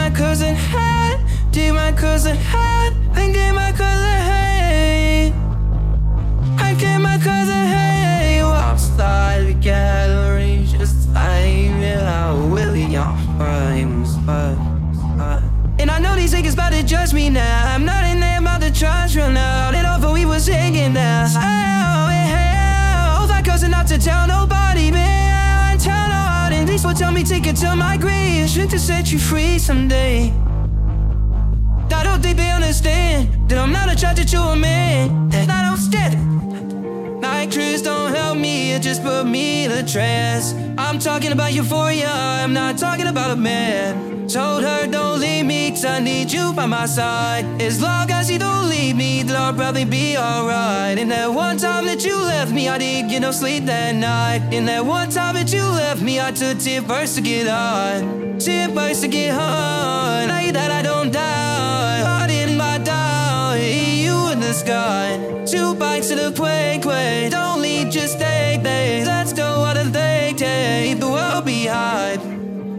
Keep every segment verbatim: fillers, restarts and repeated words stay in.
my cousin hat, did my cousin hat, I gave my cousin hey, I gave my cousin hey. Outside the gallery, just flying out Willie on frames. And I know these niggas about to judge me now. I'm not in there about to trust right now. It over, we was singing now. Oh, hell, my cousin not to tell nobody, man. Tell nobody. At least will tell me take it to my grave. Should to set you free someday. I don't think they understand that I'm not attracted to a man. That I don't stand it. Night crews don't help me, it just put me in a trance. I'm talking about euphoria, I'm not talking about a man. Told her don't leave me, cause I need you by my side. As long as you don't leave me, then I'll probably be alright. And that one time that you left me, I didn't get no sleep that night. And that one time that you left me, I took ten bursts to get on. Ten bursts to get on. Now that I don't die, heart in my die, you in the sky. Two bites to the quake, quake. Don't leave, just stay there. Let's go out of the day. Leave the world behind.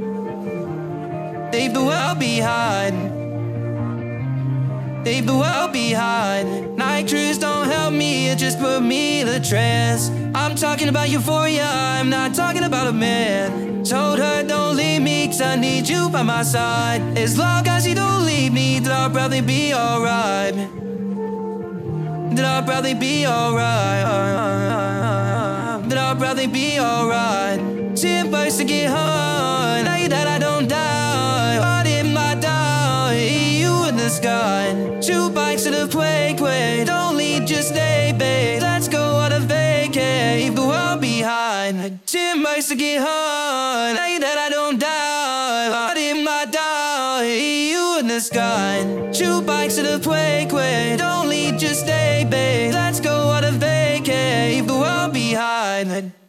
Leave the world behind. Leave the world behind. Night crews don't help me, it just put me in a trance. I'm talking about euphoria, I'm not talking about a man. Told her don't leave me, cause I need you by my side. As long as you don't leave me, then I'll probably be alright. Then I'll probably be alright. Then I'll probably be alright. Ten bucks to get home. Now that I don't die, heart in my die, you in the sky. Two bikes to the quake, quake. Don't leave, just stay, babe. Let's go on a vacay. Leave the world behind. Ten bucks to get home. Now that I don't die, heart in my die, you in the sky. Two bikes to the quake, quake. Don't leave, just stay, babe. Let's go on a vacay. Leave the world behind.